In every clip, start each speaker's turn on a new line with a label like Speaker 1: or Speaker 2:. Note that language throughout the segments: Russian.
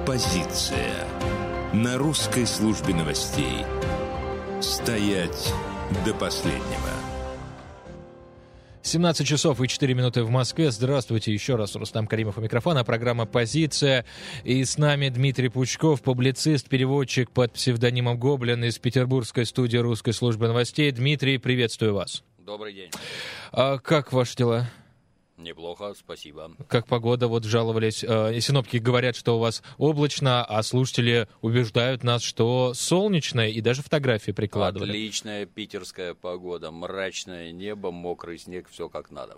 Speaker 1: Позиция. На русской службе новостей. Стоять до последнего.
Speaker 2: 17 часов и 4 минуты в Москве. Здравствуйте еще раз. Рустам Каримов у микрофона. Программа «Позиция». И с нами Дмитрий Пучков, публицист, переводчик под псевдонимом Гоблин из петербургской студии русской службы новостей. Дмитрий, приветствую вас.
Speaker 3: Добрый день.
Speaker 2: Как ваши дела?
Speaker 3: Неплохо, спасибо.
Speaker 2: Как погода? Вот жаловались. И синоптики говорят, что у вас облачно, а слушатели убеждают нас, что солнечно, и даже фотографии прикладывали.
Speaker 3: Отличная питерская погода. Мрачное небо, мокрый снег, все как надо.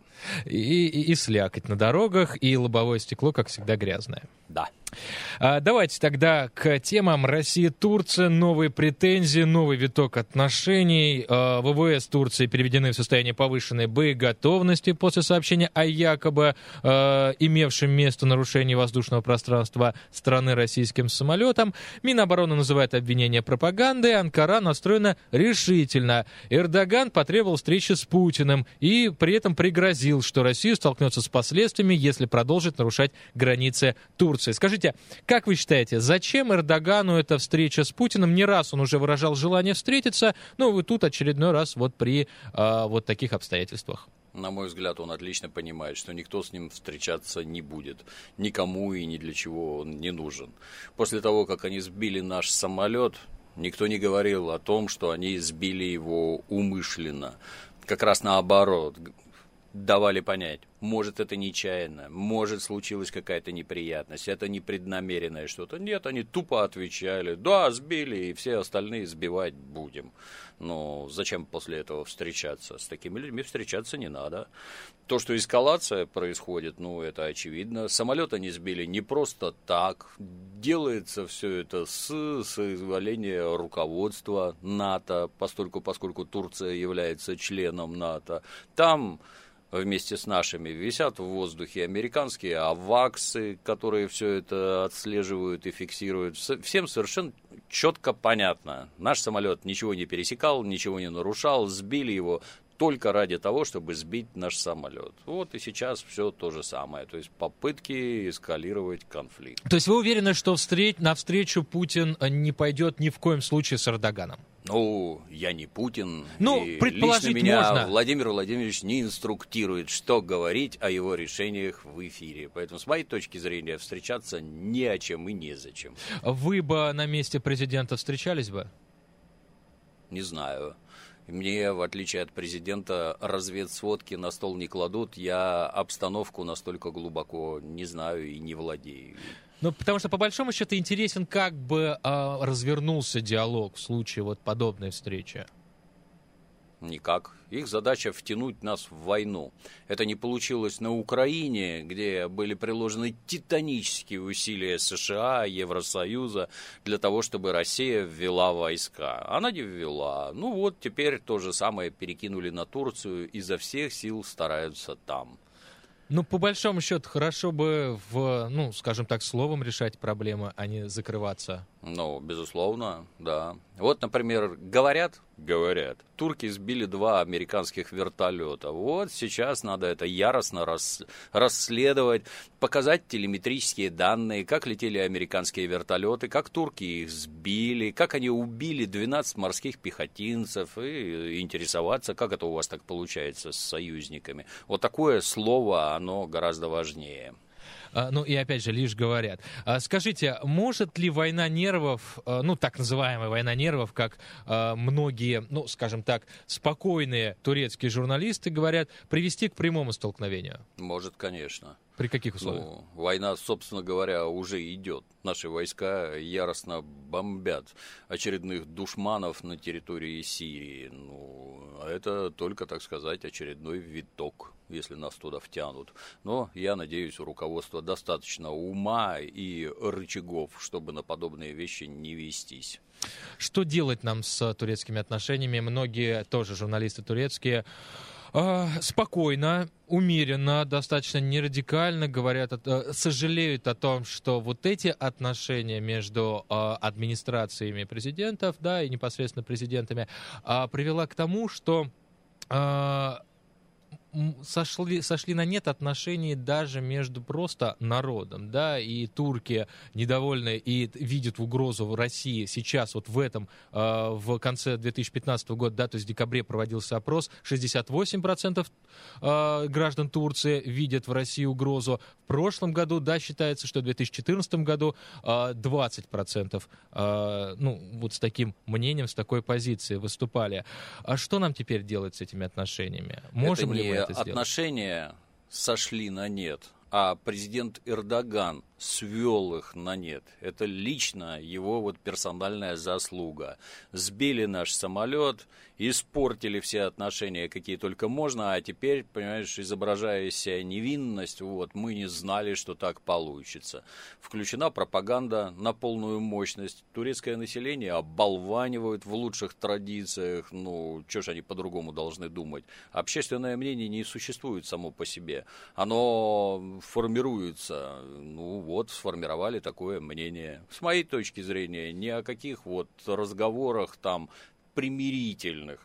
Speaker 2: И слякоть на дорогах, и лобовое стекло, как всегда, грязное.
Speaker 3: Да.
Speaker 2: Давайте тогда к темам. Россия-Турция, новые претензии, новый виток отношений. ВВС Турции переведены в состояние повышенной боеготовности после сообщения о якобы имевшем место нарушении воздушного пространства страны российским самолетом. Минобороны называет обвинение пропагандой. Анкара настроена решительно. Эрдоган потребовал встречи с Путиным и при этом пригрозил, что Россия столкнется с последствиями, если продолжит нарушать границы Турции. Скажите, как вы считаете, зачем Эрдогану эта встреча с Путиным? Не раз он уже выражал желание встретиться, но вы тут очередной раз вот при вот таких обстоятельствах.
Speaker 3: На мой взгляд, он отлично понимает, что никто с ним встречаться не будет. Никому и ни для чего он не нужен. После того, как они сбили наш самолет, никто не говорил о том, что они сбили его умышленно. Как раз наоборот. Давали понять, может, это нечаянно, может, случилась какая-то неприятность, это непреднамеренное что-то. Нет, они тупо отвечали, да, сбили, и все остальные сбивать будем. Но зачем после этого встречаться? С такими людьми встречаться не надо. То, что эскалация происходит, это очевидно. Самолет они сбили не просто так. Делается все это с соизволения руководства НАТО, поскольку Турция является членом НАТО. Там вместе с нашими висят в воздухе американские аваксы, которые все это отслеживают и фиксируют. Всем совершенно четко понятно. Наш самолет ничего не пересекал, ничего не нарушал, сбили его только ради того, чтобы сбить наш самолет. Вот и сейчас все то же самое. То есть попытки эскалировать конфликт.
Speaker 2: То есть вы уверены, что навстречу Путин не пойдет ни в коем случае с Эрдоганом?
Speaker 3: Я не Путин.
Speaker 2: И предположить
Speaker 3: лично меня
Speaker 2: можно.
Speaker 3: Владимир Владимирович не инструктирует, что говорить о его решениях в эфире. Поэтому, с моей точки зрения, встречаться не о чем и незачем.
Speaker 2: Вы бы на месте президента встречались бы?
Speaker 3: Не знаю. Мне, в отличие от президента, разведсводки на стол не кладут. Я обстановку настолько глубоко не знаю и не владею.
Speaker 2: Потому что, по большому счету, интересен, как бы развернулся диалог в случае вот подобной встречи.
Speaker 3: Никак. Их задача втянуть нас в войну. Это не получилось на Украине, где были приложены титанические усилия США, Евросоюза для того, чтобы Россия ввела войска. Она не ввела. Теперь то же самое перекинули на Турцию, изо всех сил стараются там.
Speaker 2: По большому счету, хорошо бы скажем так, словом решать проблемы, а не закрываться.
Speaker 3: Безусловно, да. Вот, например, говорят, турки сбили 2 американских вертолета. Вот сейчас надо это яростно расследовать, показать телеметрические данные, как летели американские вертолеты, как турки их сбили, как они убили 12 морских пехотинцев, и интересоваться, как это у вас так получается с союзниками. Вот такое слово, оно гораздо важнее.
Speaker 2: И опять же, лишь говорят. Скажите, может ли война нервов, так называемая война нервов, как многие, скажем так, спокойные турецкие журналисты говорят, привести к прямому столкновению?
Speaker 3: Может, конечно.
Speaker 2: При каких условиях?
Speaker 3: Война, собственно говоря, уже идет. Наши войска яростно бомбят очередных душманов на территории Сирии. Это только, так сказать, очередной виток, если нас туда втянут. Но я надеюсь, у руководства достаточно ума и рычагов, чтобы на подобные вещи не вестись.
Speaker 2: Что делать нам с турецкими отношениями? Многие тоже журналисты турецкие спокойно, умеренно, достаточно нерадикально говорят, сожалеют о том, что вот эти отношения между администрациями президентов, и непосредственно президентами, привела к тому, что сошли на нет отношения даже между просто народом, да, и турки недовольны и видят угрозу в России сейчас, вот в этом, в конце 2015 года, да, то есть в декабре проводился опрос, 68% граждан Турции видят в России угрозу. В прошлом году, да, считается, что в 2014 году 20%, вот с таким мнением, с такой позицией выступали. А что нам теперь делать с этими отношениями? Можем ли мы это сделать?
Speaker 3: Отношения сошли на нет, а президент Эрдоган свел их на нет. Это лично его вот персональная заслуга. Сбили наш самолет, испортили все отношения, какие только можно, а теперь, понимаешь, изображая из себя невинность, вот, мы не знали, что так получится. Включена пропаганда на полную мощность. Турецкое население оболванивают в лучших традициях. Что ж они по-другому должны думать? Общественное мнение не существует само по себе. Оно формируется, сформировали такое мнение. С моей точки зрения, ни о каких разговорах там примирительных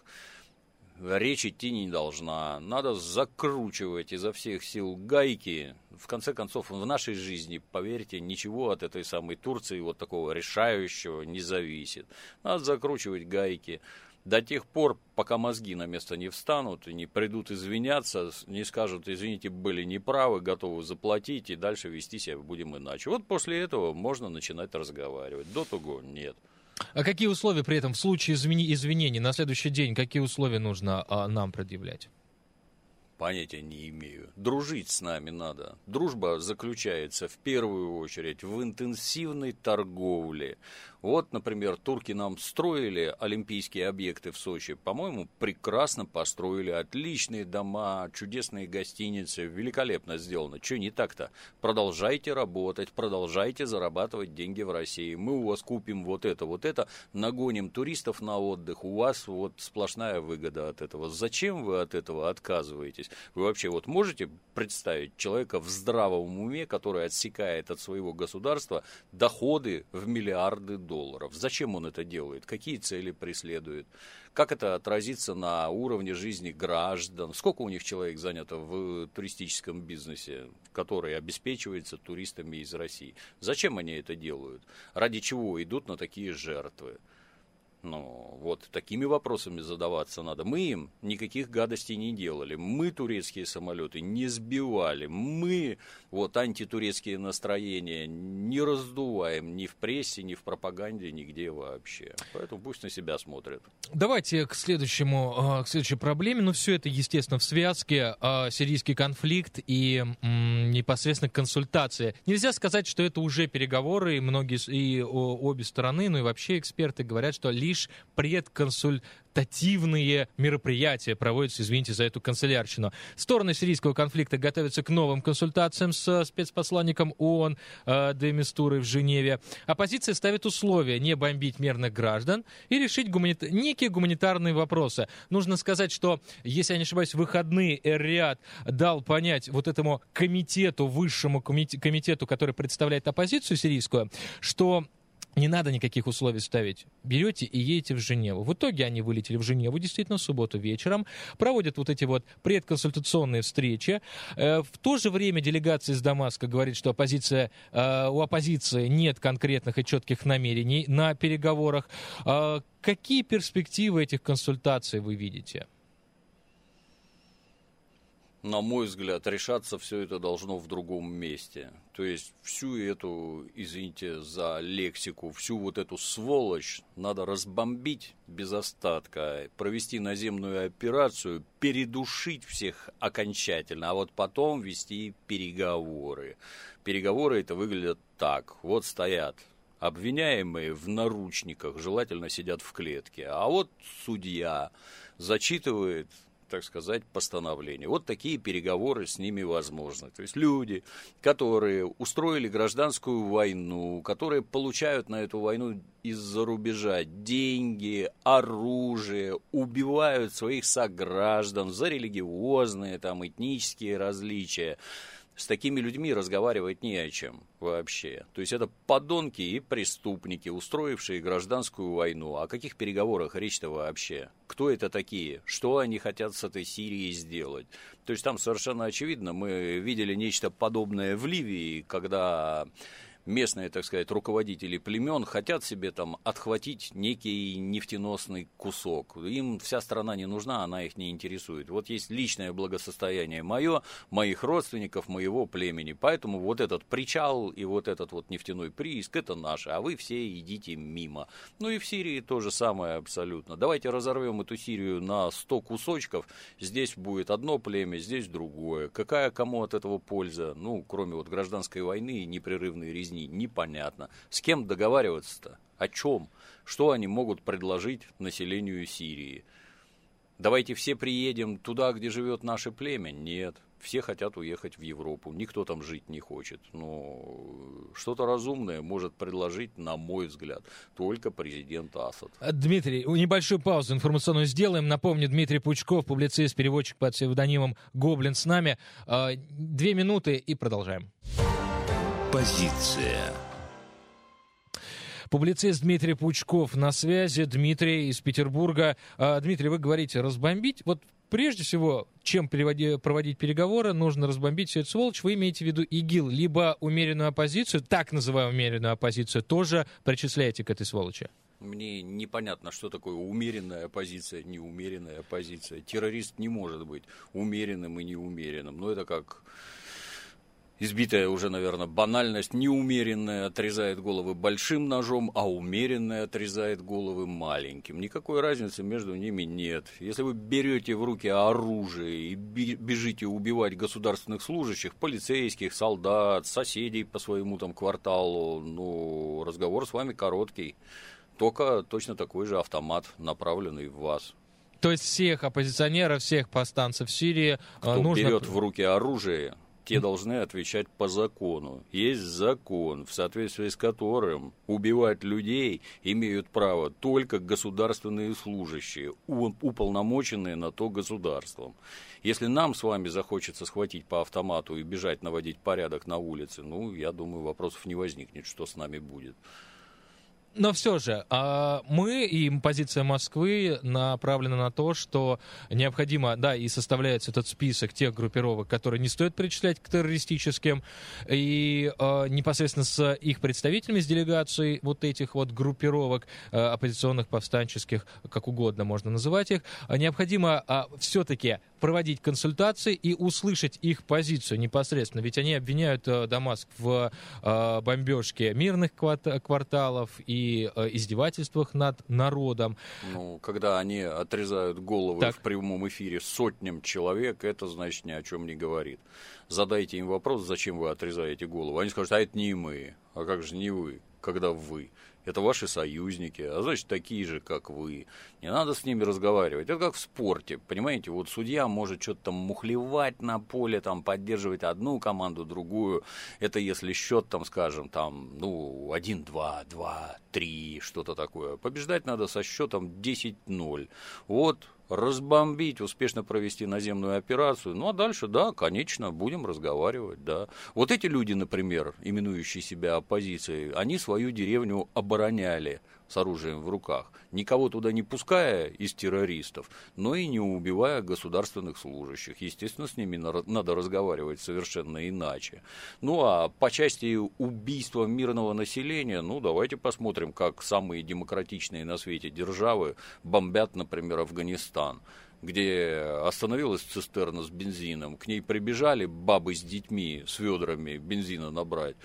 Speaker 3: речь идти не должна. Надо закручивать изо всех сил гайки. В конце концов, в нашей жизни, поверьте, ничего от этой самой Турции такого решающего не зависит. Надо закручивать гайки. До тех пор, пока мозги на место не встанут и не придут извиняться, не скажут: извините, были неправы, готовы заплатить, и дальше вести себя будем иначе. Вот после этого можно начинать разговаривать. До того нет.
Speaker 2: А какие условия при этом в случае извинений на следующий день, какие условия нужно нам предъявлять?
Speaker 3: Понятия не имею. Дружить с нами надо. Дружба заключается в первую очередь в интенсивной торговле. Вот, например, турки нам строили олимпийские объекты в Сочи. По-моему, прекрасно построили, отличные дома, чудесные гостиницы, великолепно сделано. Что не так-то? Продолжайте работать, продолжайте зарабатывать деньги в России. Мы у вас купим вот это, нагоним туристов на отдых, у вас сплошная выгода от этого. Зачем вы от этого отказываетесь? Вы вообще можете представить человека в здравом уме, который отсекает от своего государства доходы в миллиарды долларов? Зачем он это делает? Какие цели преследует? Как это отразится на уровне жизни граждан? Сколько у них человек занято в туристическом бизнесе, который обеспечивается туристами из России? Зачем они это делают? Ради чего идут на такие жертвы? Такими вопросами задаваться надо. Мы им никаких гадостей не делали. Мы турецкие самолеты не сбивали. Мы антитурецкие настроения не раздуваем ни в прессе, ни в пропаганде, нигде вообще. Поэтому пусть на себя смотрят.
Speaker 2: Давайте к следующей проблеме. Все это, естественно, в связке. Сирийский конфликт и непосредственно консультация. Нельзя сказать, что это уже переговоры, и обе стороны, и вообще эксперты говорят, что лишь предконсультативные мероприятия проводятся, извините за эту канцелярщину. Стороны сирийского конфликта готовятся к новым консультациям с спецпосланником ООН де Мистурой в Женеве. Оппозиция ставит условия не бомбить мирных граждан и решить некие гуманитарные вопросы. Нужно сказать, что, если я не ошибаюсь, в выходные Эр-Рияд дал понять этому комитету, высшему комитету, который представляет оппозицию сирийскую, что не надо никаких условий ставить. Берете и едете в Женеву. В итоге они вылетели в Женеву, действительно, в субботу вечером. Проводят эти предконсультационные встречи. В то же время делегация из Дамаска говорит, что у оппозиции нет конкретных и четких намерений на переговорах. Какие перспективы этих консультаций вы видите?
Speaker 3: На мой взгляд, решаться все это должно в другом месте. То есть всю эту, извините за лексику, всю эту сволочь надо разбомбить без остатка, провести наземную операцию, передушить всех окончательно, а потом вести переговоры. Переговоры это выглядят так. Стоят обвиняемые в наручниках, желательно сидят в клетке, а судья зачитывает, так сказать, постановление. Такие переговоры с ними возможны. То есть люди, которые устроили гражданскую войну, которые получают на эту войну из-за рубежа деньги, оружие, убивают своих сограждан за религиозные, этнические различия. С такими людьми разговаривать не о чем вообще. То есть это подонки и преступники, устроившие гражданскую войну. О каких переговорах речь-то вообще? Кто это такие? Что они хотят с этой Сирией сделать? То есть там совершенно очевидно, мы видели нечто подобное в Ливии, когда местные, так сказать, руководители племен хотят себе там отхватить некий нефтеносный кусок. Им вся страна не нужна, она их не интересует. Вот есть личное благосостояние мое, моих родственников, моего племени. Поэтому вот этот причал и вот этот вот нефтяной прииск, это наше, а вы все идите мимо. Ну и в Сирии то же самое абсолютно. Давайте разорвем эту Сирию на 100 кусочков. Здесь будет одно племя, здесь другое. Какая кому от этого польза? Ну, кроме вот гражданской войны и непрерывной резни. Непонятно. С кем договариваться-то? О чем? Что они могут предложить населению Сирии? Давайте все приедем туда, где живет наше племя? Нет. Все хотят уехать в Европу. Никто там жить не хочет. Но что-то разумное может предложить, на мой взгляд, только президент Асад.
Speaker 2: Дмитрий, небольшую паузу информационную сделаем. Напомню, Дмитрий Пучков, публицист, переводчик под псевдонимом Гоблин с нами. 2 минуты и продолжаем.
Speaker 1: Позиция.
Speaker 2: Публицист Дмитрий Пучков на связи. Дмитрий из Петербурга. Дмитрий, вы говорите разбомбить. Вот прежде всего, чем проводить переговоры, нужно разбомбить всю эту сволочь. Вы имеете в виду ИГИЛ, либо умеренную оппозицию, так называемую умеренную оппозицию, тоже причисляете к этой сволочи?
Speaker 3: Мне непонятно, что такое умеренная оппозиция, неумеренная оппозиция. Террорист не может быть умеренным и неумеренным. Но это как избитая уже, наверное, банальность. Неумеренная отрезает головы большим ножом, а умеренная отрезает головы маленьким. Никакой разницы между ними нет. Если вы берете в руки оружие и бежите убивать государственных служащих, полицейских, солдат, соседей по своему там кварталу, ну, разговор с вами короткий. Только точно такой же автомат, направленный в вас.
Speaker 2: То есть всех оппозиционеров, всех повстанцев в Сирии
Speaker 3: Кто
Speaker 2: нужно...
Speaker 3: берет в руки оружие, те должны отвечать по закону. Есть закон, в соответствии с которым убивать людей имеют право только государственные служащие, уполномоченные на то государством. Если нам с вами захочется схватить по автомату и бежать наводить порядок на улице, ну, я думаю, вопросов не возникнет, что с нами будет.
Speaker 2: Но все же, мы и позиция Москвы направлена на то, что необходимо, да, и составляется этот список тех группировок, которые не стоит причислять к террористическим, и непосредственно с их представителями, с делегацией вот этих вот группировок, оппозиционных, повстанческих, как угодно можно называть их, необходимо все-таки проводить консультации и услышать их позицию непосредственно, ведь они обвиняют Дамаск в бомбежке мирных кварталов и издевательствах над народом.
Speaker 3: Ну, когда они отрезают головы в прямом эфире сотням человек, это, значит, ни о чем не говорит. Задайте им вопрос, зачем вы отрезаете голову. Они скажут, а это не мы. А как же не вы, когда вы? Это ваши союзники, а значит, такие же, как вы. Не надо с ними разговаривать. Это как в спорте, понимаете? Вот судья может что-то там мухлевать на поле, там, поддерживать одну команду, другую. Это если счет, там, скажем, там, ну, 1-2, 2-3, что-то такое. Побеждать надо со счетом 10-0. Вот, разбомбить, успешно провести наземную операцию. Ну, а дальше, да, конечно, будем разговаривать, да. Вот эти люди, например, именующие себя оппозицией, они свою деревню обороняли с оружием в руках, никого туда не пуская из террористов, но и не убивая государственных служащих. Естественно, с ними надо разговаривать совершенно иначе. Ну, а по части убийства мирного населения, ну, давайте посмотрим, как самые демократичные на свете державы бомбят, например, Афганистан, где остановилась цистерна с бензином, к ней прибежали бабы с детьми, с ведрами бензина набрать,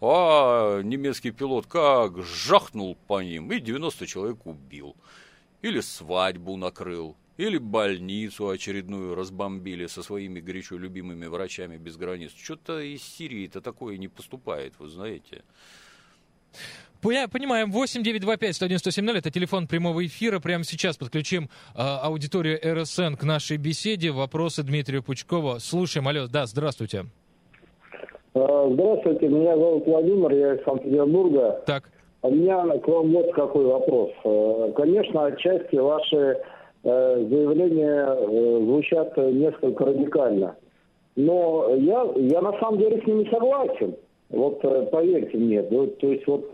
Speaker 3: а немецкий пилот как жахнул по ним и 90 человек убил. Или свадьбу накрыл, или больницу очередную разбомбили со своими горячо любимыми врачами без границ. Что-то из Сирии-то такое не поступает, вы знаете.
Speaker 2: Понимаем. 8-925-101-107-0 это телефон прямого эфира. Прямо сейчас подключим аудиторию РСН к нашей беседе. Вопросы Дмитрию Пучкову. Слушаем. Алло, да, здравствуйте.
Speaker 4: Здравствуйте, меня зовут Владимир, я из Санкт-Петербурга.
Speaker 2: Так.
Speaker 4: У меня к вам вот какой вопрос. Конечно, отчасти ваши заявления звучат несколько радикально. Но я на самом деле с ними согласен. Вот поверьте мне. То есть вот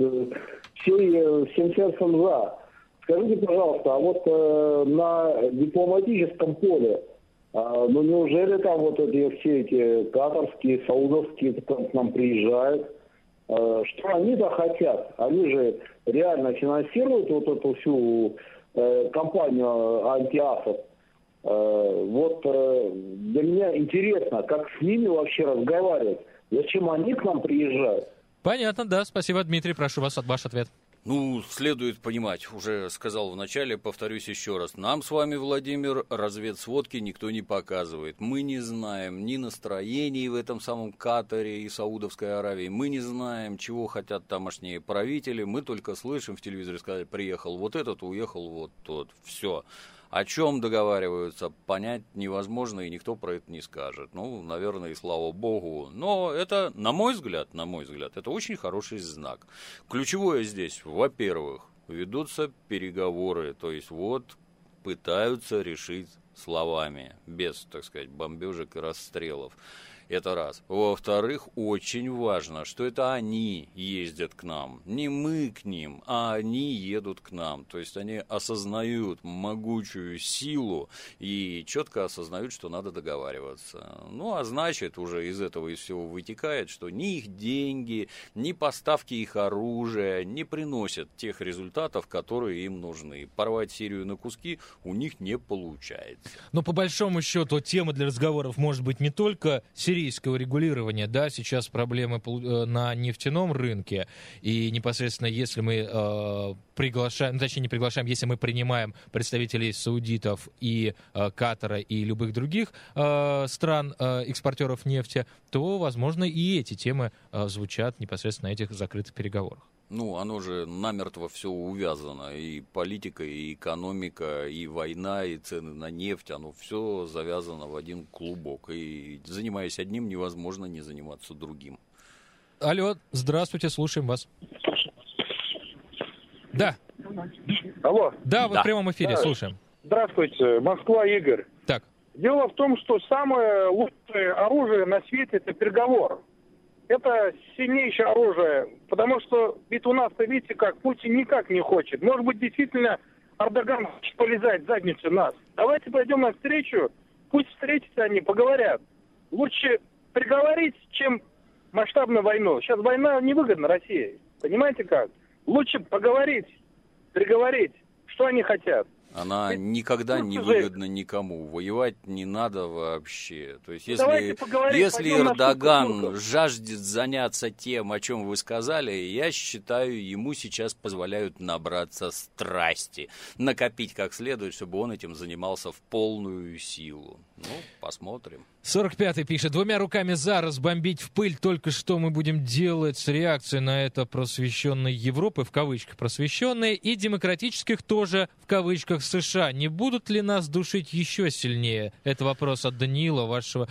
Speaker 4: всем сердцем за. Скажите, пожалуйста, а вот на дипломатическом поле, ну неужели там вот все эти катарские, саудовские к нам приезжают? Что они-то хотят? Они же реально финансируют вот эту всю компанию антиасов. Вот для меня интересно, как с ними вообще разговаривать. Зачем они к нам приезжают?
Speaker 2: Понятно, да. Спасибо, Дмитрий. Прошу вас, ваш ответ.
Speaker 3: Ну, следует понимать, уже сказал в начале, повторюсь еще раз, нам с вами, Владимир, разведсводки никто не показывает. Мы не знаем ни настроений в этом самом Катаре и Саудовской Аравии, мы не знаем, чего хотят тамошние правители, мы только слышим в телевизоре, сказали, приехал вот этот, уехал вот тот, все. О чем договариваются, понять невозможно, и никто про это не скажет. Ну, наверное, и слава богу. Но это, на мой взгляд, это очень хороший знак. Ключевое здесь, во-первых, ведутся переговоры, то есть вот пытаются решить словами, без, так сказать, бомбежек и расстрелов. Это раз. Во-вторых, очень важно, что это они ездят к нам. Не мы к ним, а они едут к нам. То есть они осознают могучую силу и четко осознают, что надо договариваться. Ну, а значит, уже из этого и всего вытекает, что ни их деньги, ни поставки их оружия не приносят тех результатов, которые им нужны. Порвать Сирию на куски у них не получается.
Speaker 2: Но по большому счету тема для разговоров может быть не только сирийского регулирования, да, сейчас проблемы на нефтяном рынке, и непосредственно если мы приглашаем, точнее не приглашаем, если мы принимаем представителей саудитов и Катара и любых других стран, экспортеров нефти, то, возможно, и эти темы звучат непосредственно на этих закрытых переговорах.
Speaker 3: Ну, оно же намертво все увязано, и политика, и экономика, и война, и цены на нефть, оно все завязано в один клубок, и занимаясь одним, невозможно не заниматься другим.
Speaker 2: Алло, здравствуйте, слушаем вас. Да.
Speaker 5: Алло.
Speaker 2: Да, вы в прямом эфире, слушаем.
Speaker 5: Здравствуйте, Москва, Игорь.
Speaker 2: Так.
Speaker 5: Дело в том, что самое лучшее оружие на свете – это переговор. Это сильнейшее оружие, потому что ведь у нас-то, видите, как Путин никак не хочет. Может быть, действительно, Эрдоган хочет полезать в задницу нас. Давайте пойдем навстречу, пусть встретятся они, поговорят. Лучше приговорить, чем масштабную войну. Сейчас война невыгодна России, понимаете как? Лучше поговорить, приговорить, что они хотят.
Speaker 3: Она никогда не выгодна никому. Воевать не надо вообще. То есть, если Эрдоган жаждет заняться тем, о чем вы сказали, я считаю, ему сейчас позволяют набраться страсти, накопить как следует, чтобы он этим занимался в полную силу. Ну, посмотрим.
Speaker 2: 45-й пишет: двумя руками за, разбомбить в пыль. Только что мы будем делать с реакцией на это просвещенной Европы, в кавычках просвещенной, и демократических тоже, в кавычках, США. Не будут ли нас душить еще сильнее? Это вопрос от Даниила, вашего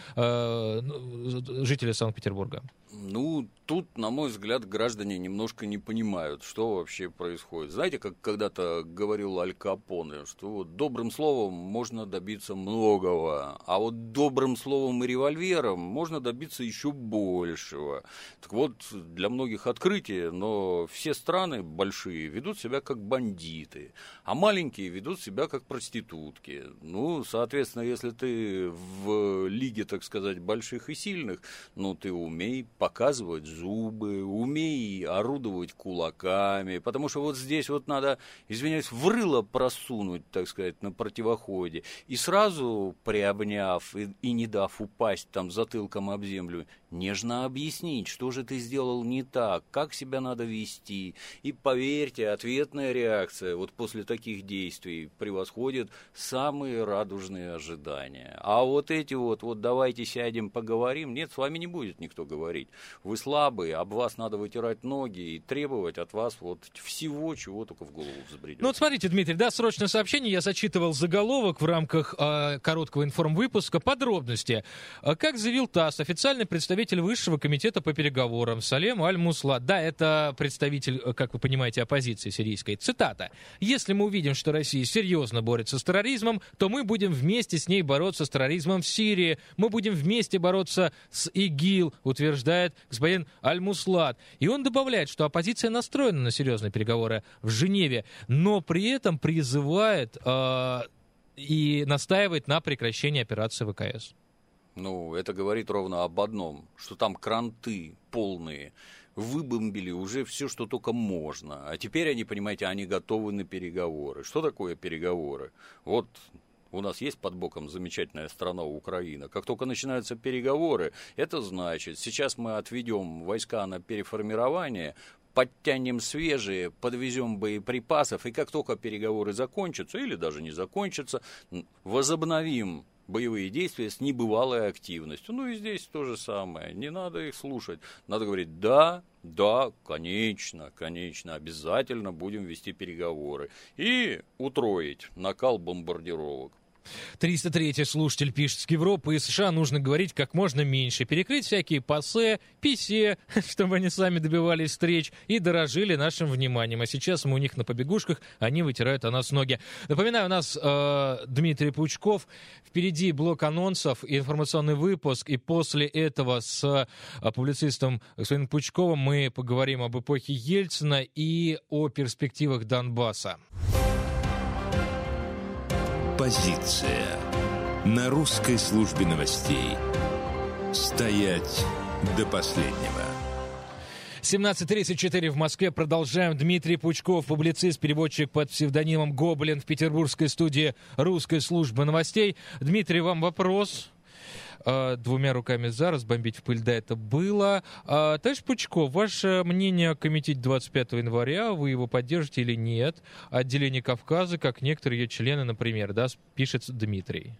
Speaker 2: жителя Санкт-Петербурга.
Speaker 3: Ну, тут, на мой взгляд, граждане немножко не понимают, что вообще происходит. Знаете, как когда-то говорил Аль Капоне, что вот добрым словом можно добиться многого, а вот добрым словом и револьвером можно добиться еще большего. Так вот, для многих открытие, но все страны большие ведут себя как бандиты, а маленькие ведут себя как проститутки. Ну, соответственно, если ты в лиге, так сказать, больших и сильных, ну, ты умей показывать зубы, умей орудовать кулаками, потому что вот здесь вот надо, извиняюсь, в рыло просунуть, так сказать, на противоходе, и сразу приобняв и не дав упасть там затылком об землю, нежно объяснить, что же ты сделал не так, как себя надо вести. И поверьте, ответная реакция вот после таких действий превосходит самые радужные ожидания. А вот эти вот давайте сядем, поговорим, нет, с вами не будет никто говорить. Вы слабые, об вас надо вытирать ноги и требовать от вас вот всего, чего только в голову взбредет.
Speaker 2: Ну вот смотрите, Дмитрий, да, срочное сообщение, я зачитывал заголовок в рамках короткого информвыпуска, подробности. Как заявил ТАСС, официальный представитель представитель Высшего комитета по переговорам Салем Аль-Муслад. Да, это представитель, как вы понимаете, оппозиции сирийской. Цитата. «Если мы увидим, что Россия серьезно борется с терроризмом, то мы будем вместе с ней бороться с терроризмом в Сирии. Мы будем вместе бороться с ИГИЛ», утверждает господин Аль-Муслад. И он добавляет, что оппозиция настроена на серьезные переговоры в Женеве, но при этом призывает и настаивает на прекращении операции ВКС.
Speaker 3: Ну, это говорит ровно об одном, что там кранты полные, выбомбили уже все, что только можно. А теперь они, понимаете, они готовы на переговоры. Что такое переговоры? Вот у нас есть под боком замечательная страна Украина. Как только начинаются переговоры, это значит, сейчас мы отведем войска на переформирование, подтянем свежие, подвезем боеприпасов, и как только переговоры закончатся, или даже не закончатся, возобновим боевые действия с небывалой активностью. Ну и здесь то же самое. Не надо их слушать. Надо говорить, да, конечно, обязательно будем вести переговоры. И утроить накал бомбардировок.
Speaker 1: Позиция. На русской службе новостей. Стоять до последнего.
Speaker 2: 17:34 в Москве. Продолжаем. Дмитрий Пучков, публицист, переводчик под псевдонимом Гоблин в петербургской студии русской службы новостей. Дмитрий, вам вопрос. Двумя руками за, разбомбить в пыль, да, это было. Товарищ Пучков, ваше мнение о комитете 25 января, вы его поддержите или нет? Отделение Кавказа, как некоторые ее члены, например, да, пишет Дмитрий.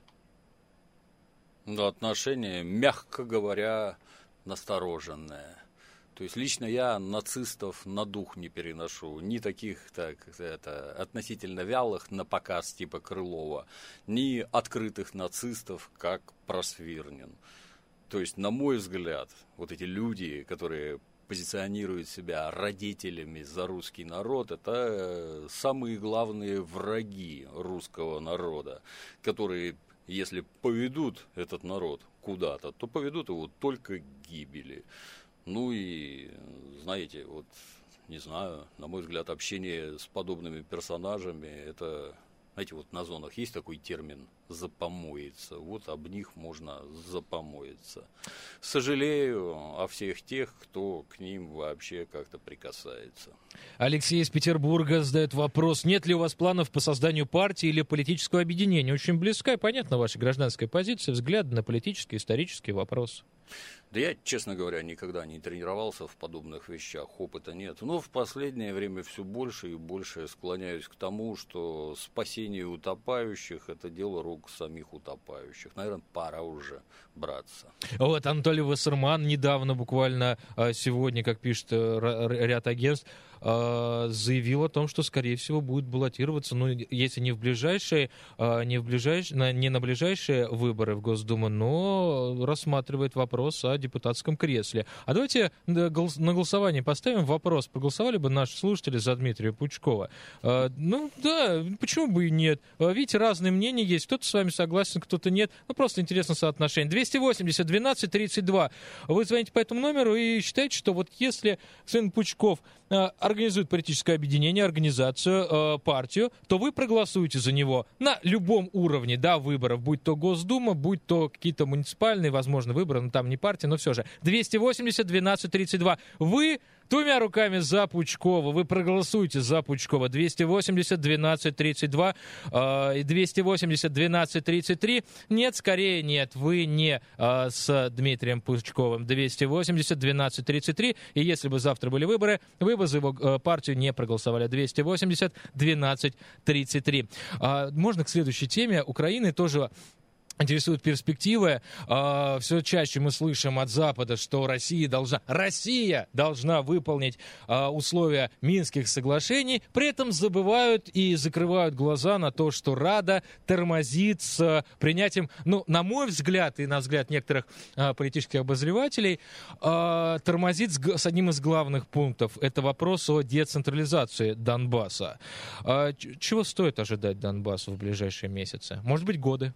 Speaker 3: Да, отношение, мягко говоря, настороженное. То есть лично я нацистов на дух не переношу, ни таких относительно вялых на показ типа Крылова, ни открытых нацистов, как Просвирнин. То есть, на мой взгляд, вот эти люди, которые позиционируют себя родителями за русский народ, это самые главные враги русского народа, которые, если поведут этот народ куда-то, то поведут его только к гибели. Ну и, знаете, вот, не знаю, на мой взгляд, общение с подобными персонажами, это, знаете, вот на зонах есть такой термин «запомоиться», вот об них можно запомоиться. Сожалею о всех тех, кто к ним вообще как-то прикасается.
Speaker 2: Алексей из Петербурга задает вопрос, нет ли у вас планов по созданию партии или политического объединения? Очень близка и понятна ваша гражданская позиция, взгляд на политические, исторические вопросы.
Speaker 3: Да я, честно говоря, никогда не тренировался в подобных вещах, опыта нет. Но в последнее время все больше и больше склоняюсь к тому, что спасение утопающих – это дело рук самих утопающих. Наверное, пора уже браться.
Speaker 2: Вот Анатолий Вассерман недавно, буквально сегодня, как пишет ряд агентств, заявил о том, что, скорее всего, будет баллотироваться, ну, если не на ближайшие выборы в Госдуму, но рассматривает вопрос о депутатском кресле. А давайте на голосование поставим вопрос. Проголосовали бы наши слушатели за Дмитрия Пучкова? Ну, да, почему бы и нет? Видите, разные мнения есть. Кто-то с вами согласен, кто-то нет. Ну, просто интересно соотношение. 280-12-32. Вы звоните по этому номеру и считаете, что вот если сын Пучков организует политическое объединение, организацию, партию, то вы проголосуете за него на любом уровне, да, выборов, будь то Госдума, будь то какие-то муниципальные, возможно, выборы, но там не партия, но все же. 280-12-32. Вы двумя руками за Пучкова, вы проголосуете за Пучкова. 280-12-32 и 280-12-33. Нет, скорее нет, вы не с Дмитрием Пучковым. 280-12-33. И если бы завтра были выборы, вы бы за его партию не проголосовали. 280-12-33. Можно к следующей теме. Украины тоже интересуют перспективы. Все чаще мы слышим от Запада, что Россия должна выполнить условия Минских соглашений, при этом забывают и закрывают глаза на то, что Рада тормозит с принятием, на мой взгляд и на взгляд некоторых политических обозревателей, тормозит с одним из главных пунктов. Это вопрос о децентрализации Донбасса. Чего стоит ожидать Донбассу в ближайшие месяцы? Может быть, годы?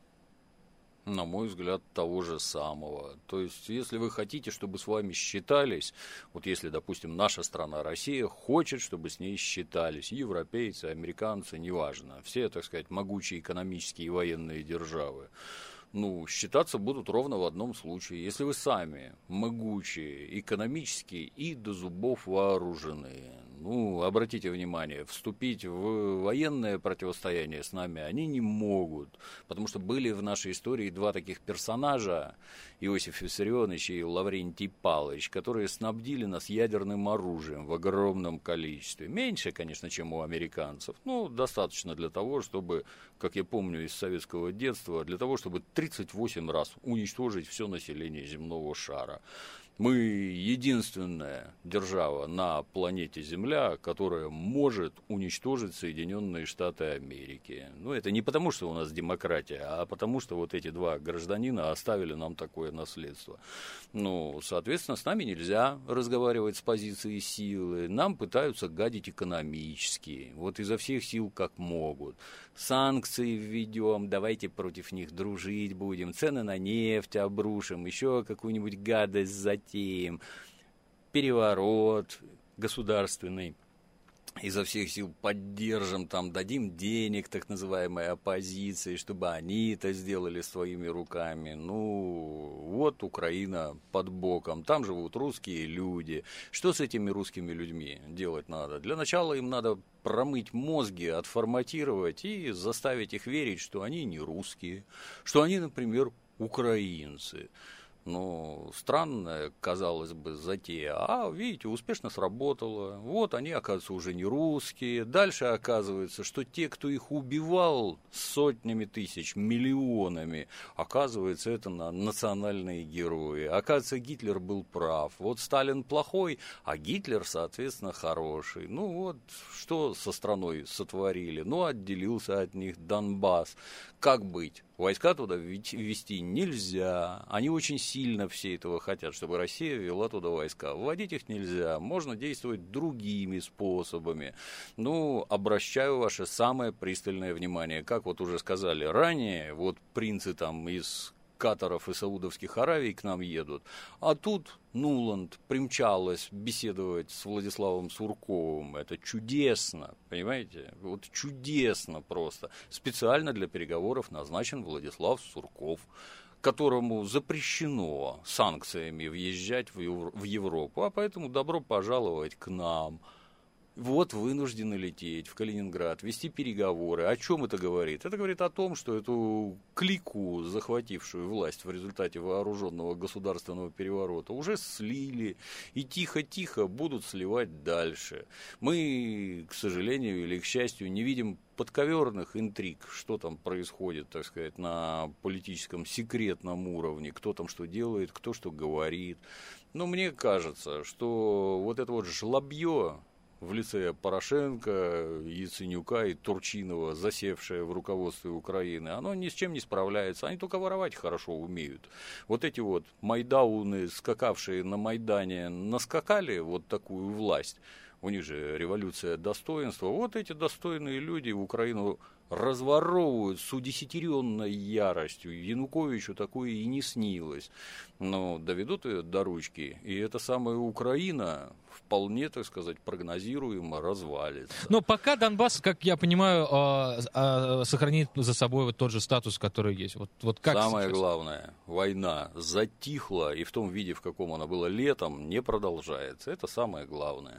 Speaker 3: На мой взгляд, того же самого. То есть, если вы хотите, чтобы с вами считались, вот если, допустим, наша страна, Россия, хочет, чтобы с ней считались европейцы, американцы, неважно, все, так сказать, могучие экономические и военные державы, считаться будут ровно в одном случае. Если вы сами могучие, экономически и до зубов вооружены, обратите внимание, вступить в военное противостояние с нами они не могут, потому что были в нашей истории два таких персонажа, Иосиф Виссарионович и Лаврентий Палыч, которые снабдили нас ядерным оружием в огромном количестве. Меньше, конечно, чем у американцев, но достаточно для того, чтобы, как я помню из советского детства, для того, чтобы 38 раз уничтожить все население земного шара. Мы единственная держава на планете Земля, которая может уничтожить Соединенные Штаты Америки. Это не потому, что у нас демократия, а потому, что вот эти два гражданина оставили нам такое наследство. Соответственно, с нами нельзя разговаривать с позиции силы. Нам пытаются гадить экономически, изо всех сил как могут. Санкции введем, давайте против них дружить будем, цены на нефть обрушим, еще какую-нибудь гадость затеем, переворот государственный. Изо всех сил поддержим, дадим денег так называемой оппозиции, чтобы они это сделали своими руками. Украина под боком, там живут русские люди. Что с этими русскими людьми делать надо? Для начала им надо промыть мозги, отформатировать и заставить их верить, что они не русские, что они, например, украинцы. Странная, казалось бы, затея. Видите, успешно сработало. Они, оказывается, уже не русские. Дальше оказывается, что те, кто их убивал сотнями тысяч, миллионами, оказывается, это национальные герои. Оказывается, Гитлер был прав. Сталин плохой, а Гитлер, соответственно, хороший. Что со страной сотворили? Отделился от них Донбасс. Как быть? Войска туда ввести нельзя. Они очень сильно все этого хотят, чтобы Россия ввела туда войска. Вводить их нельзя. Можно действовать другими способами. Обращаю ваше самое пристальное внимание. Как уже сказали ранее, принцы из Катаров и Саудовских Аравий к нам едут, а тут Нуланд примчалась беседовать с Владиславом Сурковым. Это чудесно, понимаете? Чудесно просто. Специально для переговоров назначен Владислав Сурков, которому запрещено санкциями въезжать в Европу, а поэтому добро пожаловать к нам. Вынуждены лететь в Калининград, вести переговоры. О чем это говорит? Это говорит о том, что эту клику, захватившую власть в результате вооруженного государственного переворота, уже слили и тихо-тихо будут сливать дальше. Мы, к сожалению или к счастью, не видим подковерных интриг, что там происходит, так сказать, на политическом секретном уровне, кто там что делает, кто что говорит. Но мне кажется, что это жлобье в лице Порошенко, Яценюка и Турчинова, засевшее в руководстве Украины, оно ни с чем не справляется, они только воровать хорошо умеют. Эти майдауны, скакавшие на Майдане, наскакали такую власть, у них же революция достоинства, эти достойные люди в Украину разворовывают с удесятеренной яростью. Януковичу такое и не снилось. Но доведут ее до ручки, и эта самая Украина вполне, так сказать, прогнозируемо развалится.
Speaker 2: Но пока Донбасс, как я понимаю, сохранит за собой тот же статус, который есть. Как
Speaker 3: самое
Speaker 2: сейчас?
Speaker 3: Главное, война затихла, и в том виде, в каком она была летом, не продолжается. Это самое главное.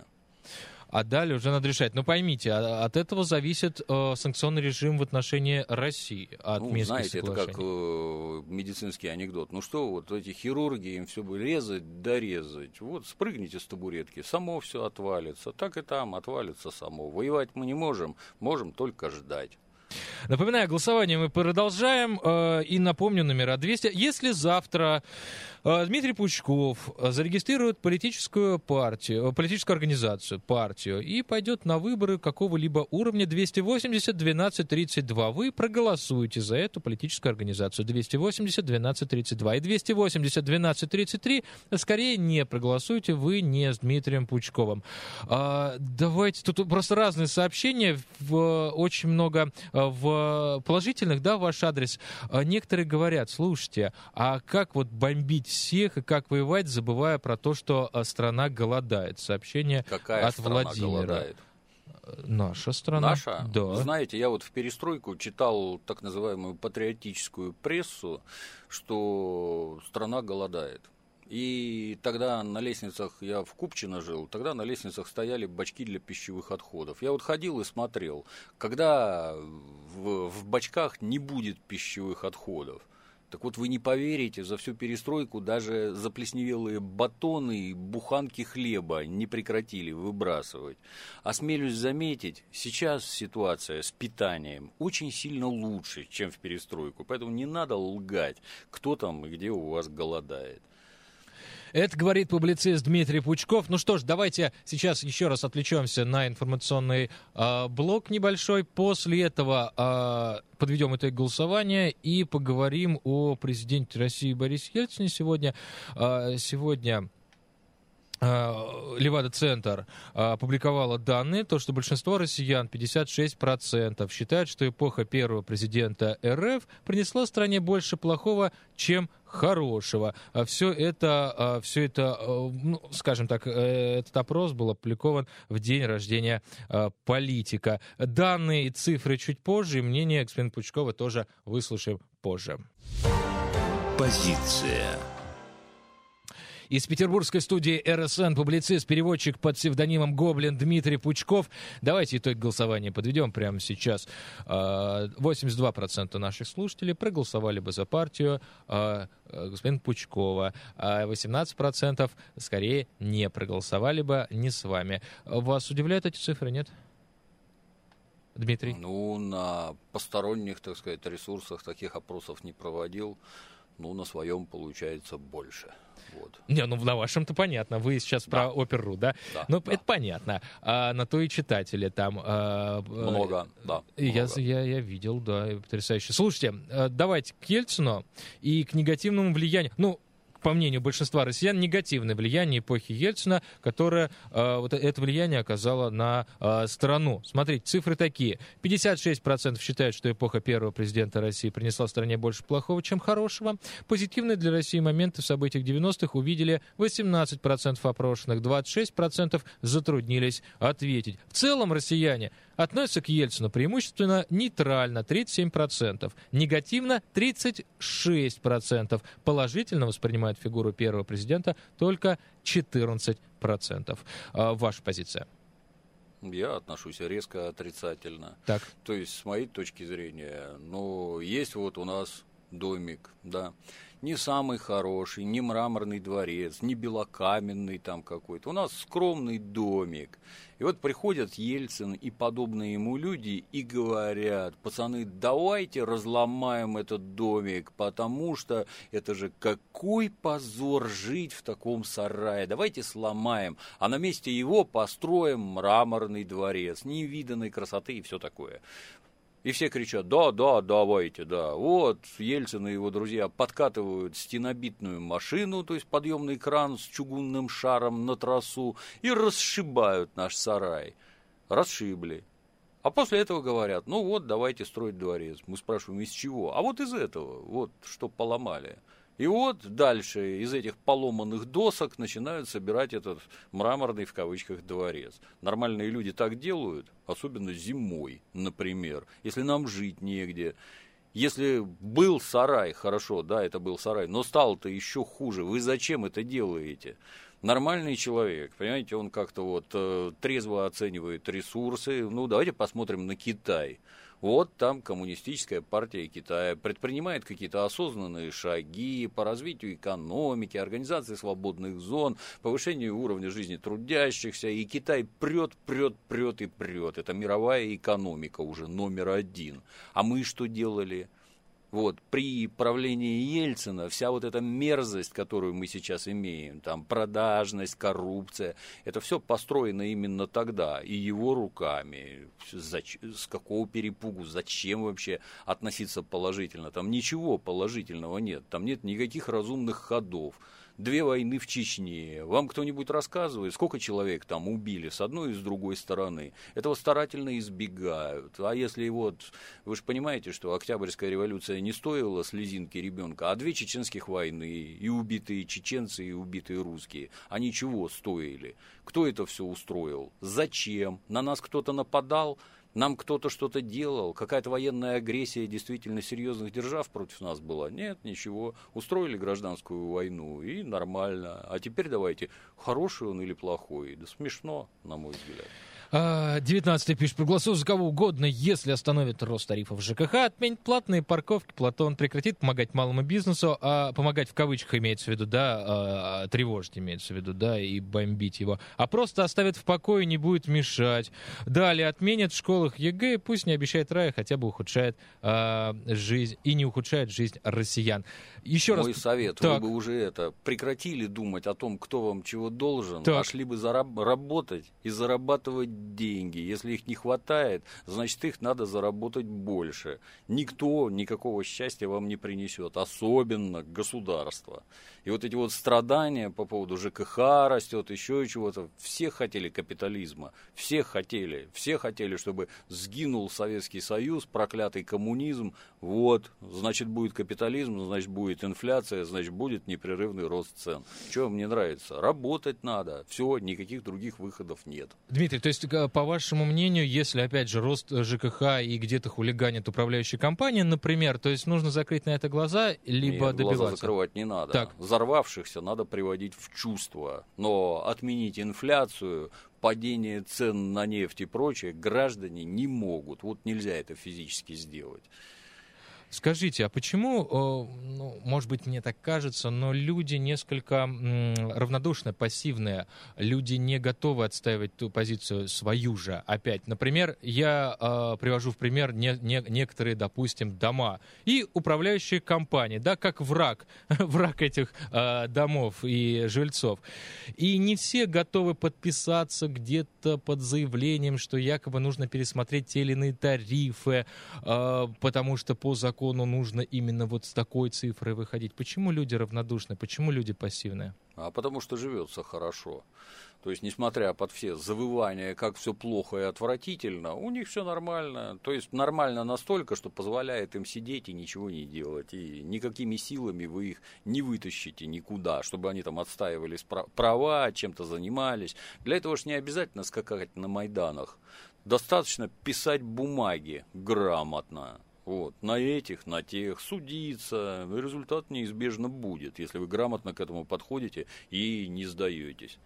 Speaker 2: А далее уже надо решать. Но поймите, от этого зависит санкционный режим в отношении России от Минских
Speaker 3: соглашений. Это как медицинский анекдот. Эти хирурги, им все бы резать, дорезать. Спрыгните с табуретки, само все отвалится. Так и там отвалится само. Воевать мы не можем, можем только ждать.
Speaker 2: Напоминаю, голосование мы продолжаем. И напомню номера 200. Если завтра Дмитрий Пучков зарегистрирует политическую организацию, партию, и пойдет на выборы какого-либо уровня 280-12-32, вы проголосуете за эту политическую организацию 280-12-32. И 280-12-33 скорее не проголосуете, вы не с Дмитрием Пучковым. Давайте, тут просто разные сообщения, очень много в положительных, да, в ваш адрес. Некоторые говорят, слушайте, а как вот бомбить всех и как воевать, забывая про то, что страна голодает. Сообщение
Speaker 3: Какая
Speaker 2: от
Speaker 3: страна
Speaker 2: Владимира.
Speaker 3: голодает?
Speaker 2: Наша страна.
Speaker 3: Наша?
Speaker 2: Да.
Speaker 3: Знаете, я вот в перестройку читал так называемую патриотическую прессу, что страна голодает. И тогда на лестницах, я в Купчино жил, тогда на лестницах стояли бачки для пищевых отходов. Я вот ходил и смотрел, когда в бачках не будет пищевых отходов. Так вот, вы не поверите, за всю перестройку даже заплесневелые батоны и буханки хлеба не прекратили выбрасывать. Осмелюсь заметить, сейчас ситуация с питанием очень сильно лучше, чем в перестройку. Поэтому не надо лгать, кто там и где у вас голодает.
Speaker 2: Это говорит публицист Дмитрий Пучков. Ну что ж, давайте сейчас еще раз отвлечемся на информационный блок небольшой. После этого подведем итог голосования и поговорим о президенте России Борисе Ельцине сегодня. Левада-центр опубликовала данные, то, что большинство россиян, 56%, считают, что эпоха первого президента РФ принесла стране больше плохого, чем хорошего. Все это, ну, скажем так, этот опрос был опубликован в день рождения политика. Данные и цифры чуть позже, и мнение господина Пучкова тоже выслушаем позже.
Speaker 1: Позиция.
Speaker 2: Из петербургской студии РСН публицист, переводчик под псевдонимом Гоблин Дмитрий Пучков. Давайте итог голосования подведем прямо сейчас. 82% наших слушателей проголосовали бы за партию господина Пучкова, а 18% скорее не проголосовали бы не с вами. Вас удивляют эти цифры, нет? Дмитрий?
Speaker 3: Ну, на посторонних, так сказать, ресурсах таких опросов не проводил. Ну, на своем получается больше. Вот.
Speaker 2: Не, ну на вашем-то понятно. Вы сейчас про Опер.ру, да?
Speaker 3: Да.
Speaker 2: Ну,
Speaker 3: да.
Speaker 2: это понятно. А на то и читатели там...
Speaker 3: Много, да.
Speaker 2: Я видел, да, потрясающе. Слушайте, давайте к Ельцину и к негативному влиянию. Ну, по мнению большинства россиян, негативное влияние эпохи Ельцина, которое вот это влияние оказало на страну. Смотрите, цифры такие. 56% считают, что эпоха первого президента России принесла стране больше плохого, чем хорошего. Позитивные для России моменты в событиях 90-х увидели 18% опрошенных, 26% затруднились ответить. В целом россияне относятся к Ельцину преимущественно нейтрально, 37%, негативно 36%, положительно воспринимают фигуру первого президента только 14%. Ваша позиция?
Speaker 3: Я отношусь резко отрицательно.
Speaker 2: Так.
Speaker 3: То есть, с моей точки зрения, ну, есть вот у нас домик, да, не самый хороший, не мраморный дворец, не белокаменный там какой-то. У нас скромный домик. И вот приходят Ельцин и подобные ему люди и говорят: пацаны, давайте разломаем этот домик, потому что это же какой позор жить в таком сарае. Давайте сломаем, а на месте его построим мраморный дворец, невиданной красоты и все такое. И все кричат: да, давайте, да. Вот Ельцин и его друзья подкатывают стенобитную машину, то есть подъемный кран с чугунным шаром на трассу, и расшибают наш сарай. Расшибли. А после этого говорят: ну вот, давайте строить дворец. Мы спрашиваем, из чего? А вот из этого, вот что поломали. И вот дальше из этих поломанных досок начинают собирать этот мраморный, в кавычках, дворец. Нормальные люди так делают, особенно зимой, например, если нам жить негде. Если был сарай, хорошо, да, это был сарай, но стало-то еще хуже. Вы зачем это делаете? Нормальный человек, понимаете, он как-то вот трезво оценивает ресурсы. Ну, давайте посмотрим на Китай. Вот там коммунистическая партия Китая предпринимает какие-то осознанные шаги по развитию экономики, организации свободных зон, повышению уровня жизни трудящихся, и Китай прет. Это мировая экономика уже номер один. А мы что делали? Вот, при правлении Ельцина вся вот эта мерзость, которую мы сейчас имеем, там продажность, коррупция, это все построено именно тогда, и его руками. С какого перепугу, зачем вообще относиться положительно? Там ничего положительного нет, там нет никаких разумных ходов. 2 войны в Чечне. Вам кто-нибудь рассказывает, сколько человек там убили с одной и с другой стороны? Этого старательно избегают. А если вот, вы же понимаете, что Октябрьская революция не стоила слезинки ребенка, а 2 чеченских войны, и убитые чеченцы, и убитые русские, они чего стоили? Кто это все устроил? Зачем? На нас кто-то нападал? Нам кто-то что-то делал, какая-то военная агрессия действительно серьезных держав против нас была? Нет, ничего. Устроили гражданскую войну, и нормально. А теперь давайте, хороший он или плохой? Да смешно, на мой взгляд.
Speaker 2: 19-й пишет: проголосую за кого угодно, если остановит рост тарифов ЖКХ, отменит платные парковки, Платон прекратит помогать малому бизнесу, помогать в кавычках имеется в виду, да, тревожить имеется в виду, да, и бомбить его, а просто оставит в покое, не будет мешать. Далее отменит в школах ЕГЭ, пусть не обещает рая, хотя бы ухудшает жизнь, и не ухудшает жизнь россиян. Еще
Speaker 3: Мой
Speaker 2: раз...
Speaker 3: совет,
Speaker 2: так.
Speaker 3: вы бы уже прекратили думать о том, кто вам чего должен,
Speaker 2: так.
Speaker 3: а шли бы работать и зарабатывать деньги. Если их не хватает, значит, их надо заработать больше. Никто никакого счастья вам не принесет, особенно государство. И вот эти вот страдания по поводу ЖКХ растет, еще чего-то. Все хотели капитализма, все хотели, чтобы сгинул Советский Союз, проклятый коммунизм. Вот, значит, будет капитализм, значит, будет инфляция, значит, будет непрерывный рост цен. Что вам не нравится? Работать надо. Все, никаких других выходов нет.
Speaker 2: Дмитрий, то есть, по вашему мнению, если, опять же, рост ЖКХ и где-то хулиганит управляющая компания, например, то есть нужно закрыть на это глаза, либо добиваться?
Speaker 3: Глаза закрывать не надо.
Speaker 2: Так.
Speaker 3: Взорвавшихся надо приводить в чувство. Но отменить инфляцию, падение цен на нефть и прочее граждане не могут. Вот нельзя это физически сделать.
Speaker 2: Скажите, а почему, может быть, мне так кажется, но люди несколько равнодушны, пассивные, люди не готовы отстаивать ту позицию свою же опять? Например, я привожу в пример некоторые, допустим, дома и управляющие компании, да, как враг этих домов и жильцов. И не все готовы подписаться где-то под заявлением, что якобы нужно пересмотреть те или иные тарифы, потому что по закону нужно именно вот с такой цифрой выходить. Почему люди равнодушны? Почему люди пассивные?
Speaker 3: А потому что живется хорошо. То есть, несмотря под все завывания, как все плохо и отвратительно, у них все нормально. То есть, нормально настолько, что позволяет им сидеть и ничего не делать. И никакими силами вы их не вытащите никуда, чтобы они там отстаивали права, чем-то занимались. Для этого же не обязательно скакать на Майданах. Достаточно писать бумаги грамотно. Вот, на этих, на тех, судиться, результат неизбежно будет, если вы грамотно к этому подходите и не сдаетесь.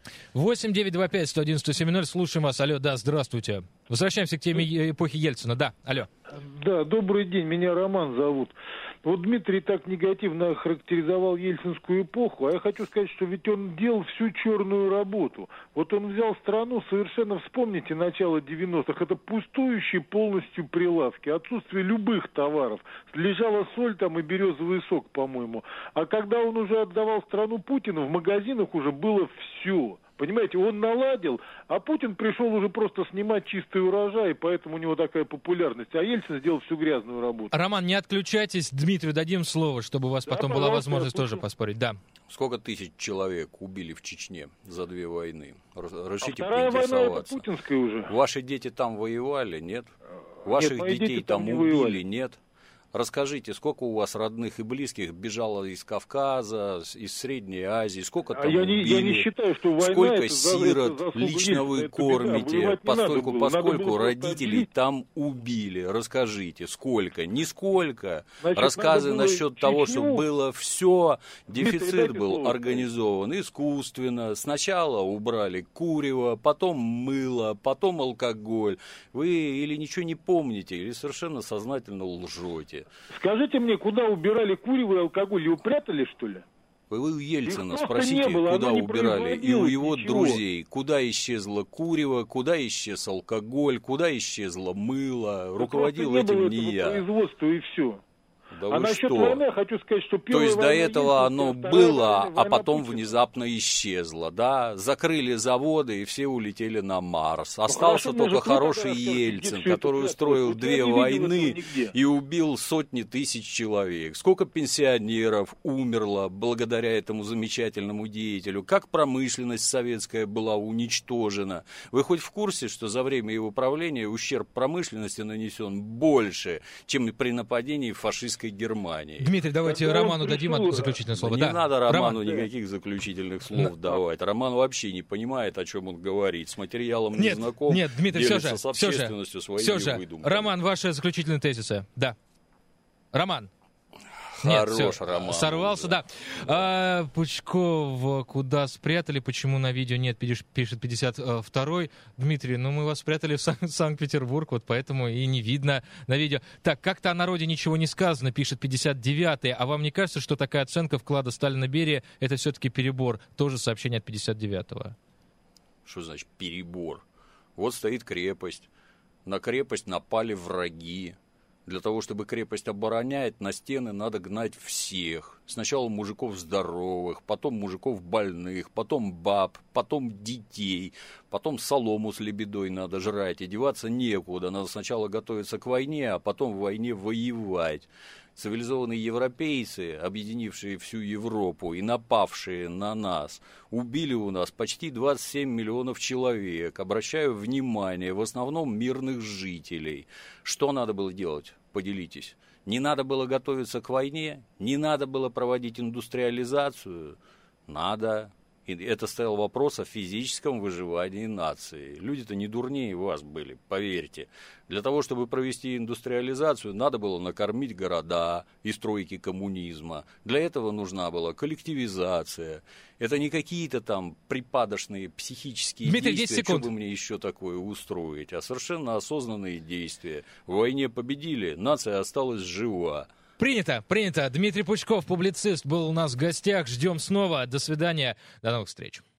Speaker 2: 8-925-111-70, слушаем вас. Алло, да, здравствуйте. Возвращаемся к теме эпохи Ельцина, да, алло.
Speaker 6: Да, добрый день, меня Роман зовут. Вот Дмитрий так негативно охарактеризовал ельцинскую эпоху, а я хочу сказать, что ведь он делал всю черную работу. Вот он взял страну, совершенно, вспомните, начало 90-х, это пустующие полностью прилавки, отсутствие любых товаров. Лежала соль там и березовый сок, по-моему. А когда он уже отдавал страну Путину, в магазинах уже было все. Понимаете, он наладил, а Путин пришел уже просто снимать чистый урожай, и поэтому у него такая популярность. А Ельцин сделал всю грязную работу.
Speaker 2: Роман, не отключайтесь, Дмитрию дадим слово, чтобы у вас
Speaker 6: Да,
Speaker 2: потом была возможность тоже поспорить. Да.
Speaker 3: Сколько тысяч человек убили в Чечне за 2 войны? Решите
Speaker 6: Вторая война это
Speaker 3: поинтересоваться.
Speaker 6: путинская уже.
Speaker 3: Ваши дети там воевали, нет? Ваших
Speaker 6: мои
Speaker 3: детей
Speaker 6: дети
Speaker 3: там
Speaker 6: не
Speaker 3: убили,
Speaker 6: воевали.
Speaker 3: нет? Расскажите, сколько у вас родных и близких бежало из Кавказа, из Средней Азии, сколько там
Speaker 6: я
Speaker 3: убили,
Speaker 6: не считаю, что война
Speaker 3: сколько
Speaker 6: это
Speaker 3: сирот лично вы кормите, поскольку родителей там убили. Расскажите, сколько? Нисколько. Рассказы насчет того, что было все, дефицит был организован искусственно. Сначала убрали курево, потом мыло, потом алкоголь. Вы или ничего не помните, или совершенно сознательно лжете.
Speaker 6: Скажите мне, куда убирали курево и алкоголь? Его прятали, что ли?
Speaker 3: Вы у Ельцина спросите, куда убирали, и у его друзей, куда исчезло курево, куда исчез алкоголь, куда исчезло мыло. Руководил этим не я.
Speaker 6: Производство и все.
Speaker 3: Да
Speaker 6: насчет войны я хочу сказать, что
Speaker 3: то есть до этого оно было, а потом внезапно исчезло, да? Закрыли заводы, и все улетели на Марс. Остался только хороший Ельцин, который устроил 2 войны и убил сотни тысяч человек. Сколько пенсионеров умерло благодаря этому замечательному деятелю? Как промышленность советская была уничтожена? Вы хоть в курсе, что за время его правления ущерб промышленности нанесен больше, чем при нападении фашистской Германии?
Speaker 2: Дмитрий, давайте Роману дадим заключительное слово.
Speaker 3: Не надо Роману никаких заключительных слов давать. Роман вообще не понимает, о чем он говорит. С материалом не знаком.
Speaker 2: Нет, Дмитрий,
Speaker 3: делится с общественностью своими выдумками.
Speaker 2: Роман, ваши заключительные тезисы. Да. Роман.
Speaker 3: Хорош, Роман.
Speaker 2: Сорвался, да. Пучков куда спрятали? Почему на видео нет? Пишет 52-й. Дмитрий, мы вас спрятали в Санкт-Петербург, вот поэтому и не видно на видео. Так, как-то о народе ничего не сказано, пишет 59-й. А вам не кажется, что такая оценка вклада Сталина Берия — это все-таки перебор? Тоже сообщение от 59-го.
Speaker 3: Что значит перебор? Вот стоит крепость. На крепость напали враги. Для того, чтобы крепость оборонять, на стены надо гнать всех. Сначала мужиков здоровых, потом мужиков больных, потом баб, потом детей, потом солому с лебедой надо жрать, и деваться некуда. Надо сначала готовиться к войне, а потом в войне воевать. Цивилизованные европейцы, объединившие всю Европу и напавшие на нас, убили у нас почти 27 миллионов человек. Обращаю внимание, в основном мирных жителей. Что надо было делать? Поделитесь. Не надо было готовиться к войне? Не надо было проводить индустриализацию? Надо. И это стоял вопрос о физическом выживании нации. Люди-то не дурнее вас были, поверьте. Для того, чтобы провести индустриализацию, надо было накормить города и стройки коммунизма. Для этого нужна была коллективизация. Это не какие-то там припадочные психические
Speaker 2: Дмитрий,
Speaker 3: действия, что бы мне еще такое устроить, а совершенно осознанные действия. В войне победили, нация осталась жива.
Speaker 2: Принято. Дмитрий Пучков, публицист, был у нас в гостях. Ждем снова. До свидания. До новых встреч.